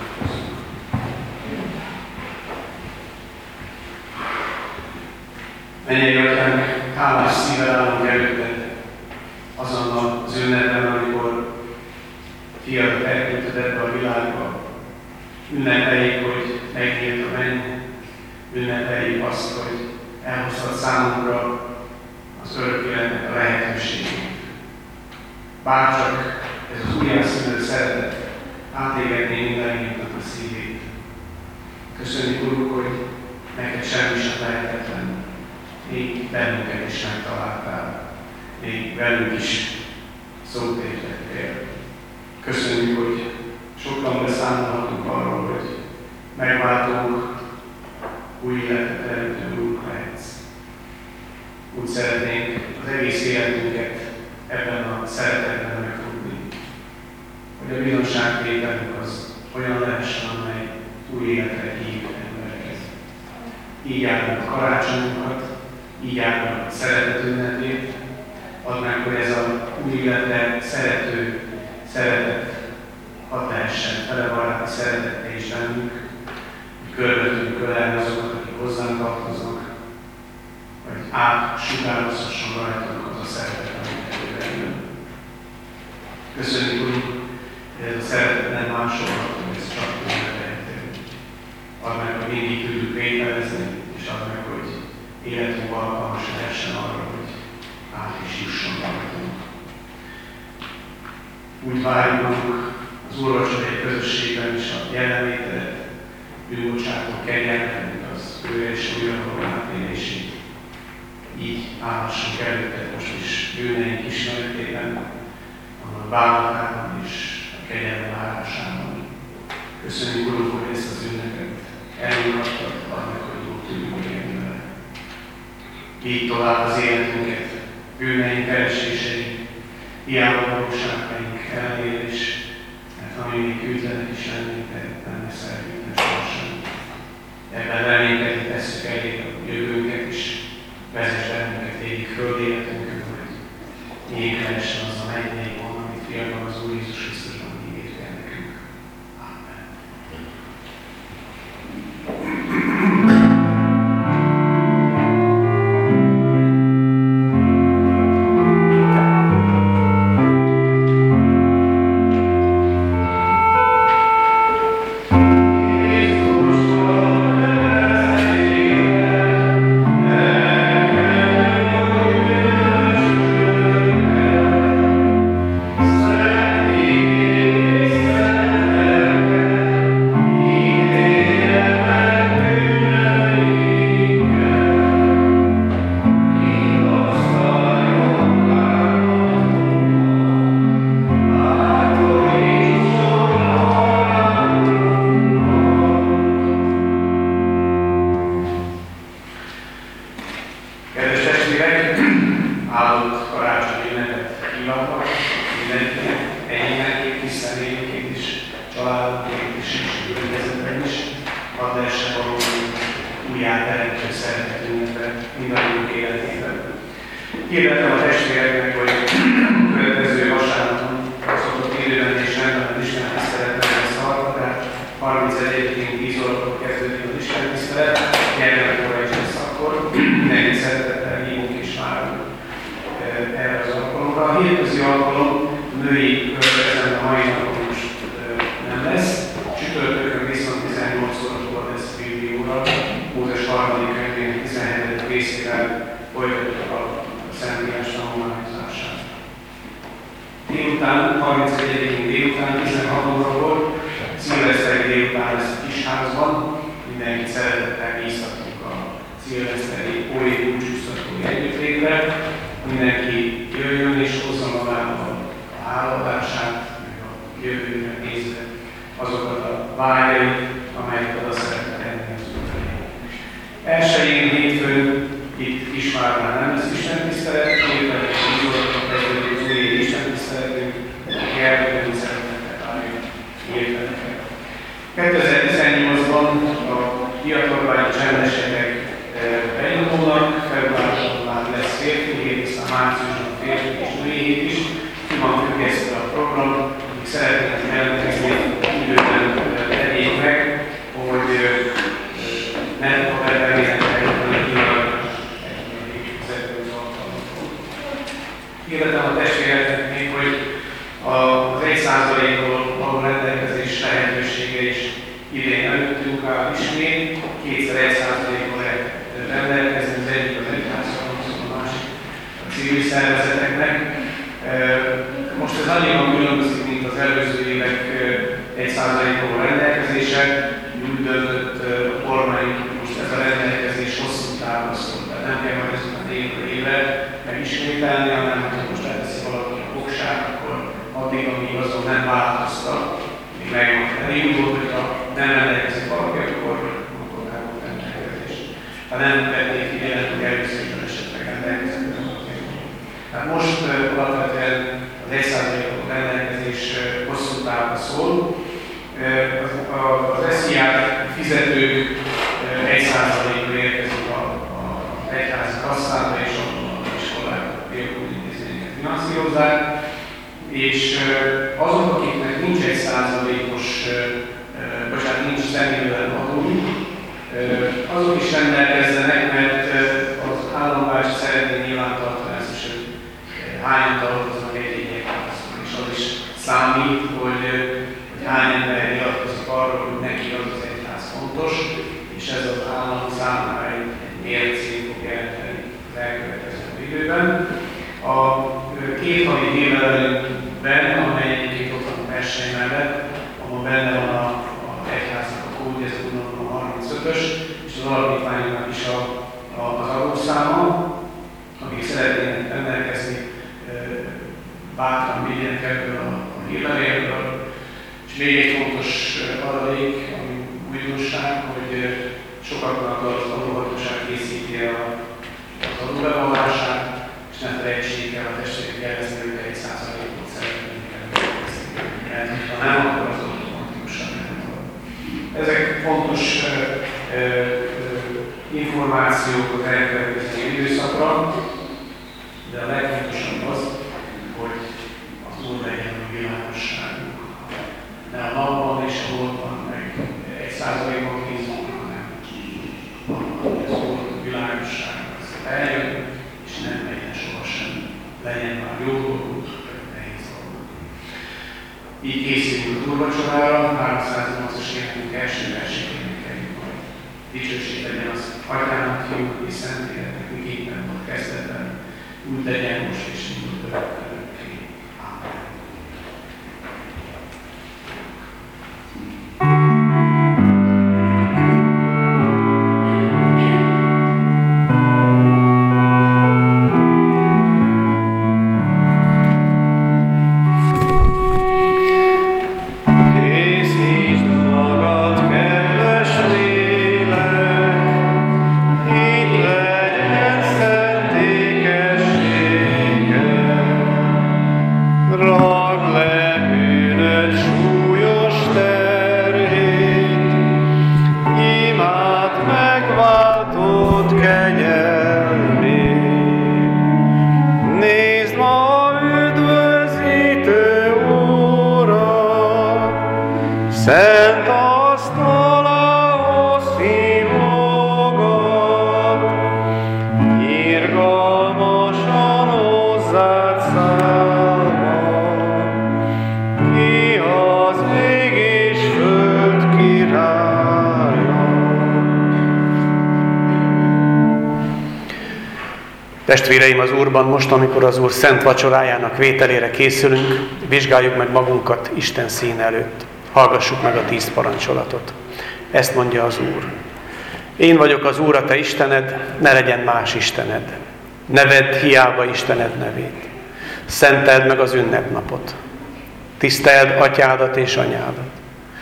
Mennyei Atyánk, hálás szívvel állunk előtted azon az ünnepben, amikor fiadat elküldted ebbe a világba. Ünnepeljük, hogy megnyílt a menny, ünnepeljük azt, hogy elhoztad számunkra az örök életnek a lehetőségét. Bárcsak ez az újjászülött szeretet átégetné mindenkinek a szívét. Köszönjük, Uruk, hogy neked semmi sem lehetetlen. Még bennünket is megtaláltál. Még velünk is szót értettél. Köszönjük, hogy sokan beszámolhatunk arról, hogy megváltunk, új életet teremtő Úrunk lehetsz. Úgy szeretnénk az egész életünket ebben a szeretetben megfogni, hogy a bizonságtételünk az olyan lehessen, amely új életre hív embereket. Így járnak a karácsonyunkat, így járnak a szeretet ünnepét, add meg, hogy ez a új életre szerető szeretet hadd lehessen fele baráti szeretettel is bennünk, hogy körbevetünk ölelni azokat, akik hozzánk tartoznak, vagy sugározhasson rajtunk az a szeretet, amit előre jön. Köszönjük, Úr, hogy ez a szeretet nem másolható, ez csak tőletehető. Add meg, hogy mindig tudjuk vételezni, és add meg, hogy életünk alkalmas lehessen arra, hogy át is jusson rajtunk. Úgy várjuk az úrvacsorai közösségben is a jelenlétedet, bűnbocsátó kegyelmet, az ő és újra való átélését. Így állhassunk előtted most is bűneink ismeretében, a bánatában és a kegyelem várásában. Köszönjük, Urunk, hogy ezt az ünnepet elmutatod, annak, hogy jól tudjuk élni vele. Így tovább az életünket, bűneink keresései, hiába valóságaink ellenére is, mert ha még hűtlenek is lennénk, de nem leszel hűtlen sohasem. Ebben reménykedni tesszük elég a jövőnket is, vezess bennünket végig földi életünkön, hogy nyílik lehessen az a mennyei von, amit fiatal az Úr Jézus Krisztusban ígért el nekünk. Amen. Hirdettem a testvéreknek, hogy a következő vasárnapon szokott időben és rendben Isten tiszteletben lesz tartva, tehát 31-én 10 órakor kezdődik az Isten tisztelet, gyermekkora is lesz akkor. Mindenkit szeretettel hívunk és várunk erre az alkalomra. A hétközi alkalom női körbezen a mai napon most nem lesz. Csütörtökön viszont 18 órakor lesz Biblióra, Mózes 3. könyvének 17. részével folytatjuk a Szentírás tanulmányozását. Délután, 31-én délután, 16 órakor, szilveszteri délután lesz a Kisházban. Mindenkit szeretettel bíztatunk a szilveszteri óri búcsúztatói együttlétre. Mindenki jöjjön és hozza magával a háladását, meg a jövőre nézve azokat a vágyait, amelyeket oda szeretne tenni az Úrra. Elsőjén hétfőn itt Kisvárnál nem lesz istentisztelet, hétfőn és 10 órakor kezdődik az új istentiszteletünk, aki elkövetően szeretettel várjuk értelmeket. 2018-ban a fiatalványi csendesetek beindulnak, februárban már lesz férfi hét, aztán márciusban férfi és női hét is. Ki van függesztve a program, akik szeretnének jelentkezni, időben tegyék meg, hogy ne a bevelének Hirdetem a testvéreknek még, hogy az 1%-ról való rendelkezés lehetősége is idén előttünk áll ismét. Kétszer 1%-ról lehet rendelkezni, az egyik az egyházakon, a másik a civil szervezeteknek. Most ez annyiban különbözik, mint az előző évek 1%-ról rendelkezése. Úgy döntött a kormány, hogy most ez a rendelkezés hosszú távon szól, tehát nem kell majd ezután évről évre megismételni, hanem hogy most elteszi valaki a fogság, akkor addig, amíg azon nem változtat, még megvan. Elég úgy volt, hogyha nem rendelkezik valaki, akkor nem volt rendelkezés. Ha nem vették figyelet, hogy előszörben esetleg rendelkezik. Tehát most alapvetően az 1%-os rendelkezés hosszú távra szól. Az SZIA fizetők 1%-ra érkezik az egyházi kasszába, és az iskolák például intézményeket finanszírozzák. És azok, akiknek nincs 1%-os, bocsánat, nincs személyben adójuk, azok is rendelkezzenek, mert az állambácsi szeretné hányan tartoznak egy egyházban, és az is számít, hogy hány ember nyilatkozik arról, hogy neki az az egyház fontos, és ez az állam számára egy mércét fog jelenteni az elkövetkező időben. A két havi évlevelünkben, amely egyébként ott van a verseny mellett, ahol benne van a egyháznak a kódja, ez a 35-ös, és az alapítványoknak is az adószáma, akik szeretnének rendelkezni, bátran vigyenek ebből a hírlevélből. És még egy fontos adalék, ami újdonság, hogy sokaknak az adóhatóság készíti el az adóbevallását, és ne felejtsék el a testvérek jelezni, hogy 1%-ot szeretnénk elvégezni. Mert ha nem, akkor az automatikusan nem van. Ezek fontos információk az elkövetkező időszakra, de a legfontosabb az, hogy az Úr legyen a világosságunk. Ne a napban és a holdban, meg 1%-ban 10 múlva, hanem az Úr világosság az eljön, és nem legyen sohasem. Legyen már jó dolgunk, vagy nehéz dolgunk. Így készülünk az úrvacsorára, 308-as évünk első versének énekeljük majd. Dicsőség legyen az Atyának, Fiúnak és Szentléleknek, miképpen volt kezdetben, úgy legyen most és mindig örökké. Amen. Testvéreim az Úrban, most, amikor az Úr szent vacsorájának vételére készülünk, vizsgáljuk meg magunkat Isten színe előtt. Hallgassuk meg a 10 parancsolatot. Ezt mondja az Úr. Én vagyok az Úr, a te Istened, ne legyen más istened. Ne vedd hiába Istened nevét. Szenteld meg az ünnepnapot. Tiszteld atyádat és anyádat.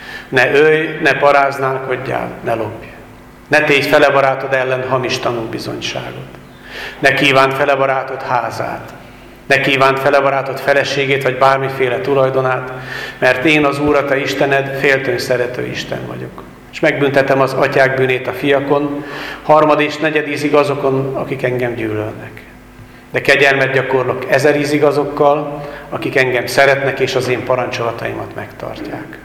Ne ölj, ne paráználkodjál, ne lopj. Ne tégy fele barátod ellen hamis tanúbizonyságot. Ne kívánt fele barátod házát, ne kívánt fele barátod feleségét, vagy bármiféle tulajdonát, mert én az Úr, a te Istened, féltőn szerető Isten vagyok. És megbüntetem az atyák bűnét a fiakon, harmad és negyed ízig azokon, akik engem gyűlölnek. De kegyelmet gyakorlok 1000 ízig azokkal, akik engem szeretnek, és az én parancsolataimat megtartják.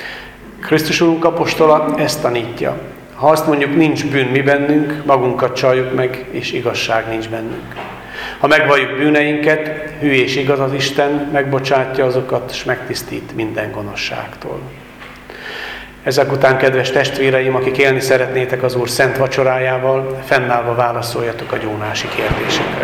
Krisztus Urunk apostola ezt tanítja. Ha azt mondjuk, nincs bűn mi bennünk, magunkat csaljuk meg, és igazság nincs bennünk. Ha megvalljuk bűneinket, hű és igaz az Isten, megbocsátja azokat, és megtisztít minden gonoszságtól. Ezek után, kedves testvéreim, akik élni szeretnétek az Úr szent vacsorájával, fennállva válaszoljatok a gyónási kérdésekre.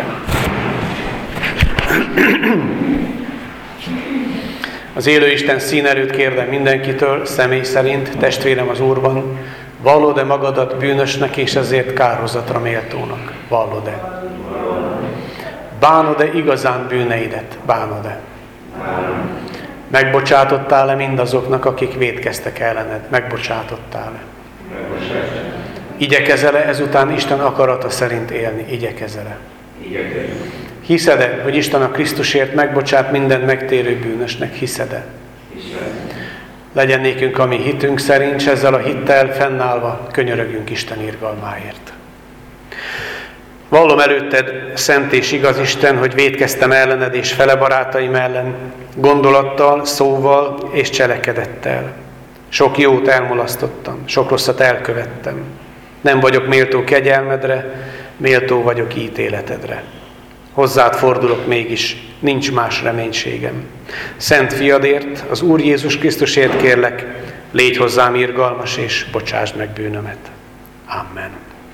Az élő Isten szín előtt kérdem mindenkitől, személy szerint, testvérem az Úrban, vallod-e magadat bűnösnek és ezért kárhozatra méltónak? Vallod-e? Bánod-e igazán bűneidet? Bánod-e? Megbocsátottál-e mindazoknak, akik vétkeztek ellened? Megbocsátottál-e? Igyekezel-e ezután Isten akarata szerint élni? Igyekezel-e? Hiszed-e, hogy Isten a Krisztusért megbocsát minden megtérő bűnösnek? Hiszed-e? Legyen nékünk a mi hitünk szerint, és ezzel a hittel fennállva könyörögjünk Isten irgalmáért. Vallom előtted, szent és igaz Isten, hogy vétkeztem ellened és fele barátaim ellen, gondolattal, szóval és cselekedettel. Sok jót elmulasztottam, sok rosszat elkövettem. Nem vagyok méltó kegyelmedre, méltó vagyok ítéletedre. Hozzád fordulok mégis, nincs más reménységem. Szent fiadért, az Úr Jézus Krisztusért kérlek, légy hozzám irgalmas, és bocsásd meg bűnömet. Amen.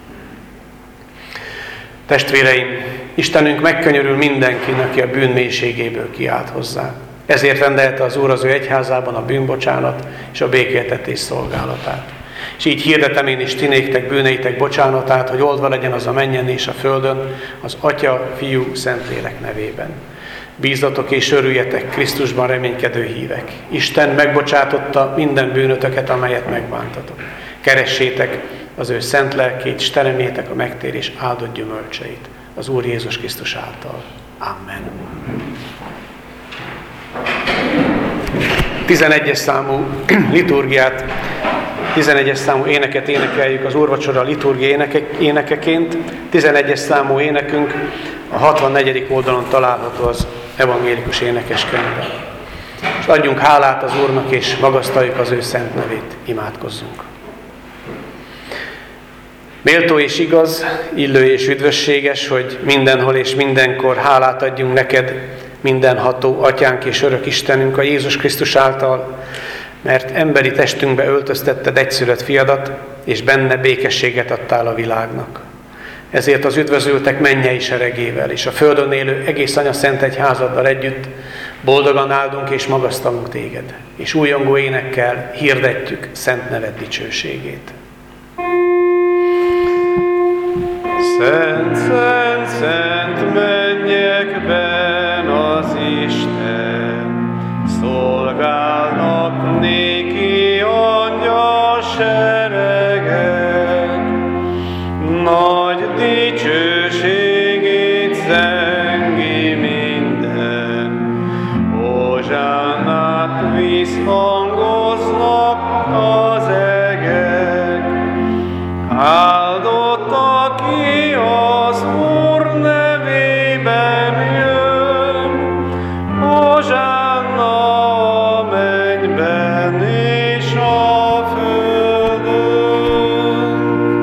Testvéreim, Istenünk megkönyörül mindenkin, aki a bűn mélységéből kiált hozzá. Ezért rendelte az Úr az ő egyházában a bűnbocsánat és a békéltetés szolgálatát. És így hirdetem én is ti néktek bűneitek bocsánatát, hogy oldva legyen az a mennyen és a földön, az Atya, Fiú, Szentlélek nevében. Bízzatok és örüljetek, Krisztusban reménykedő hívek. Isten megbocsátotta minden bűnötöket, amelyet megbántatok. Keressétek az ő szent lelkét, és teremjétek a megtérés áldott gyümölcseit az Úr Jézus Krisztus által. Amen. 11-es számú liturgiát, 11-es számú éneket énekeljük az úrvacsora liturgia énekeként. 11-es számú énekünk a 64. oldalon található az evangélikus énekeskönyvben. És adjunk hálát az Úrnak, és magasztaljuk az ő szent nevét, imádkozzunk. Méltó és igaz, illő és üdvösséges, hogy mindenhol és mindenkor hálát adjunk neked, mindenható Atyánk és örök Istenünk a Jézus Krisztus által, mert emberi testünkbe öltöztetted egyszülött fiadat, és benne békességet adtál a világnak. Ezért az üdvözültek mennyei seregével, és a földön élő egész Anya Szent Egyházaddal együtt boldogan áldunk és magasztalunk téged, és újongó énekkel hirdetjük szent neved dicsőségét. Szent, szent, szent mennyekben az Isten, szolgálnak néki angyal seregek, nagy dicsőségét zengi minden, hozsánát visszhangoznak az egek. Áldott, aki az Úr nevében jön, hozsánna a mennyben és a földön.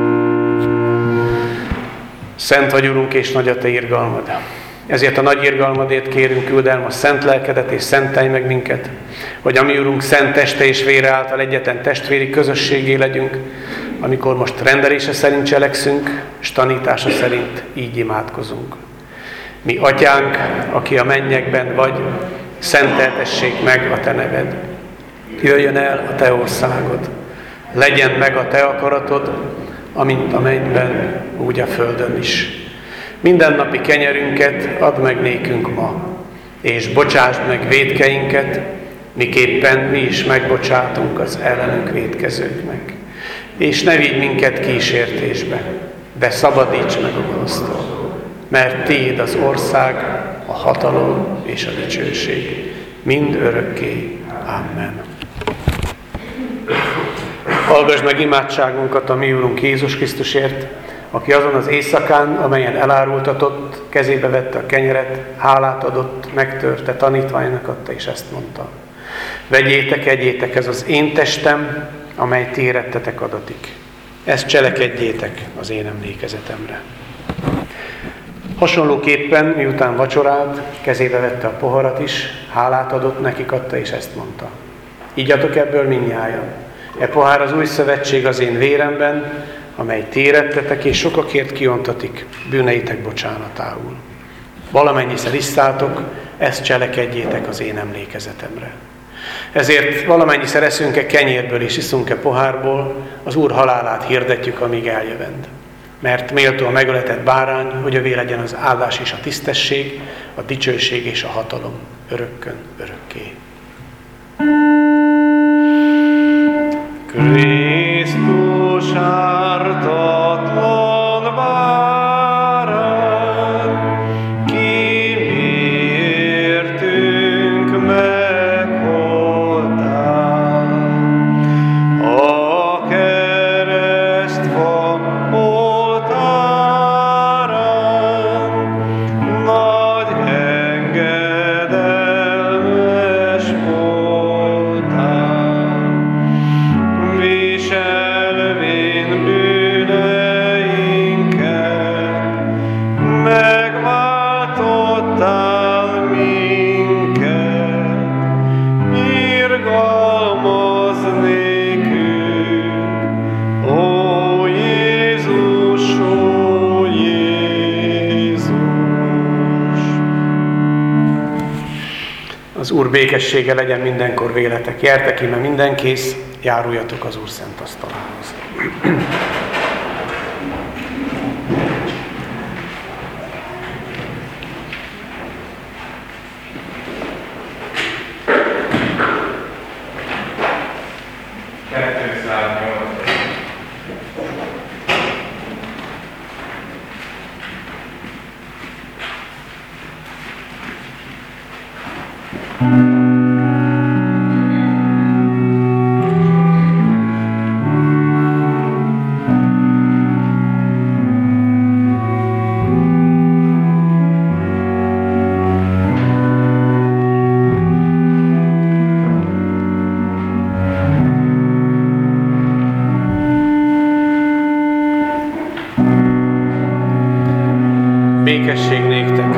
Szent vagy, Urunk, és nagy a te irgalmad. Ezért a nagy irgalmadért kérünk, küld el a szent lelkedet, és szentelj meg minket, hogy a mi Urunk szent teste és vére által egyetlen testvéri közösségé legyünk, amikor most rendelése szerint cselekszünk, és tanítása szerint így imádkozunk. Mi Atyánk, aki a mennyekben vagy, szenteltessék meg a te neved. Jöjjön el a te országod, legyen meg a te akaratod, amint a mennyben, úgy a földön is. Mindennapi kenyerünket add meg nékünk ma, és bocsásd meg vétkeinket, miképpen mi is megbocsátunk az ellenünk vétkezőknek. És ne vigy minket kísértésbe, de szabadíts meg a gonosztól, mert tiéd az ország, a hatalom és a dicsőség, mind örökké. Amen. Hallgass meg imádságunkat a mi Úrunk Jézus Krisztusért, aki azon az éjszakán, amelyen elárultatott, kezébe vette a kenyeret, hálát adott, megtörte, tanítványnak adta, és ezt mondta: vegyétek, egyétek, ez az én testem, amely ti érettetek adatik. Ezt cselekedjétek az én emlékezetemre. Hasonlóképpen, miután vacsorált, kezébe vette a poharat is, hálát adott, nekik adta, és ezt mondta: igyatok ebből mindnyájan. E pohár az új szövetség az én véremben, amely ti érettetek és sokakért kiontatik bűneitek bocsánatául. Valamennyiszer iszátok, ezt cselekedjétek az én emlékezetemre. Ezért valamennyiszer eszünk-e kenyérből és iszunk-e pohárból, az Úr halálát hirdetjük, amíg eljövend. Mert méltó a megöletett bárány, hogy övé legyen az áldás és a tisztesség, a dicsőség és a hatalom örökkön örökké. Krisztus ártatlan bárány, ki miértünk meghaltál. A keresztfa oltárán nagy engedelmes voltál. Az Úr békessége legyen mindenkor véletek. Jertek íme minden kész, járuljatok az Úr szent asztalához. Békesség néktek!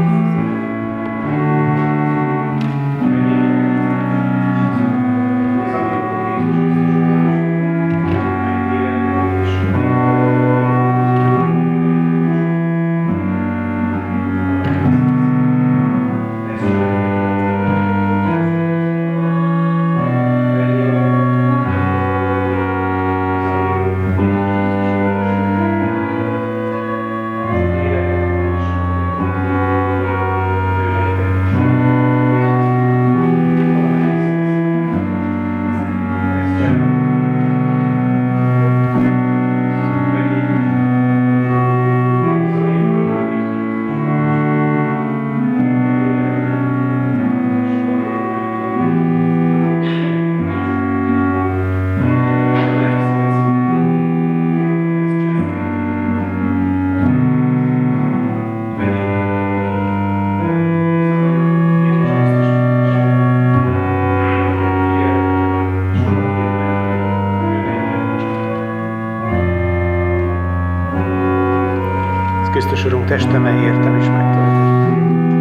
Krisztus Urunk teste, mely értem és megtöltött.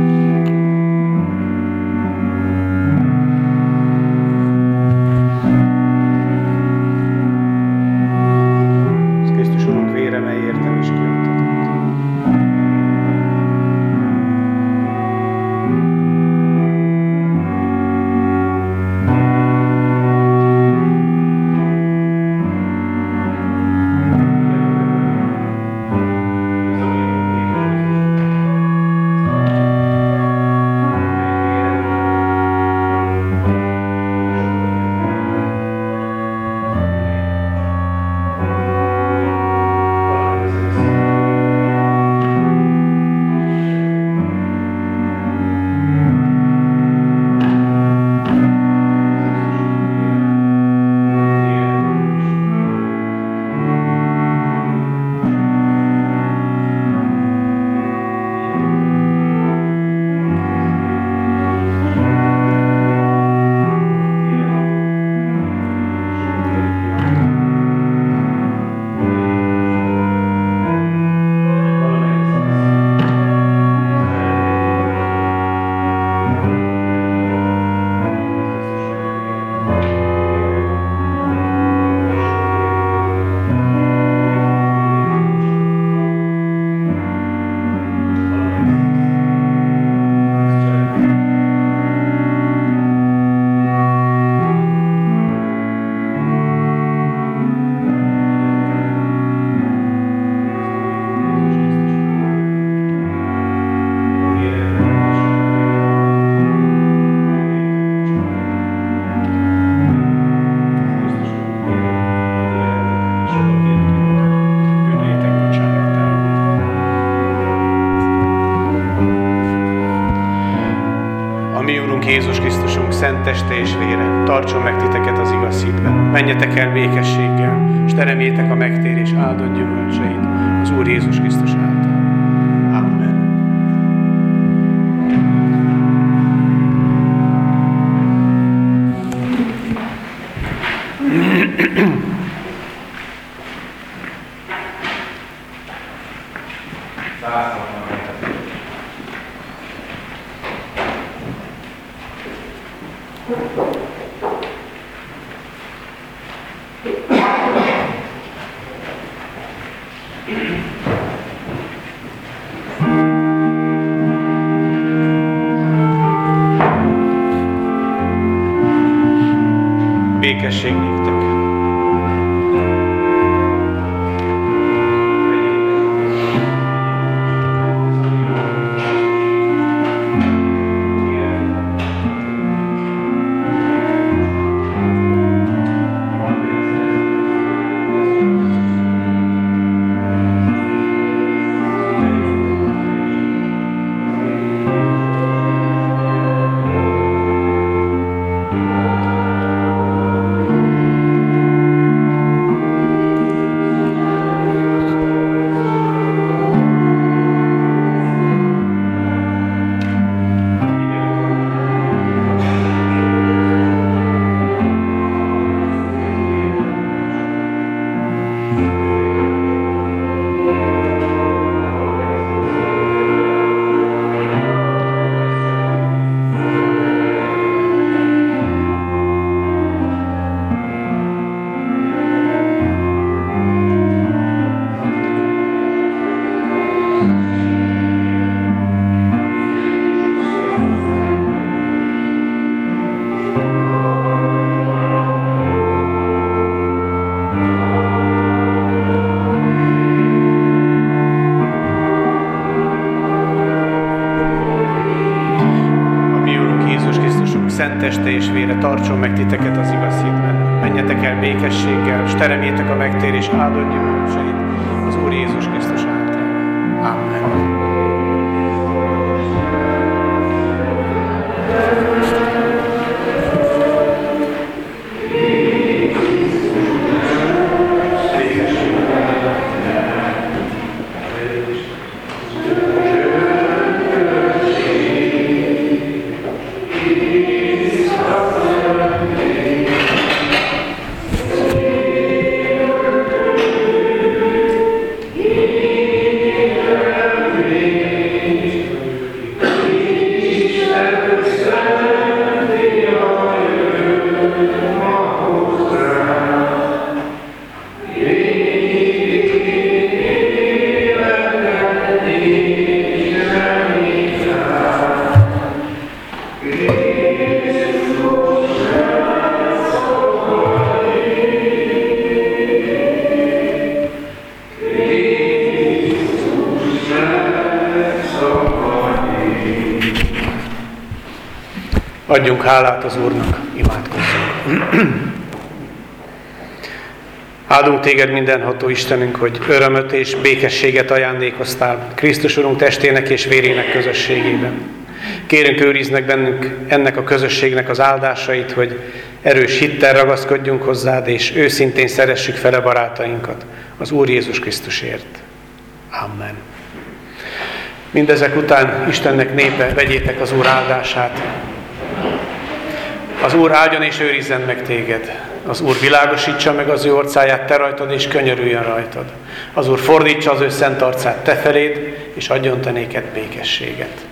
Krisztus Urunk vére, mely értem és kiontatott. Jézus Krisztusunk szent teste és vére, tartson meg titeket az igaz hitben. Menjetek el békességgel, és teremjétek a megtérés áldott gyümölcseit az Úr Jézus Krisztus által. Amen. békesség néktek. Szent teste és vére tartson meg titeket az igaz hitben. Menjetek el békességgel, és teremjétek a megtérés áldott gyümölcseit az Úr Jézus Krisztus által. Amen. Adjunk hálát az Úrnak, imádkozzunk. Áldunk téged, mindenható Istenünk, hogy örömöt és békességet ajándékoztál Krisztus Urunk testének és vérének közösségében. Kérünk, őrizd meg bennünk ennek a közösségnek az áldásait, hogy erős hittel ragaszkodjunk hozzád, és őszintén szeressük fele barátainkat az Úr Jézus Krisztusért. Amen. Mindezek után Istennek népe, vegyétek az Úr áldását. Az Úr áldjon és őrizzen meg téged. Az Úr világosítsa meg az ő orcáját te rajtad, és könyörüljön rajtad. Az Úr fordítsa az ő szent arcát te feléd, és adjon te néked békességet.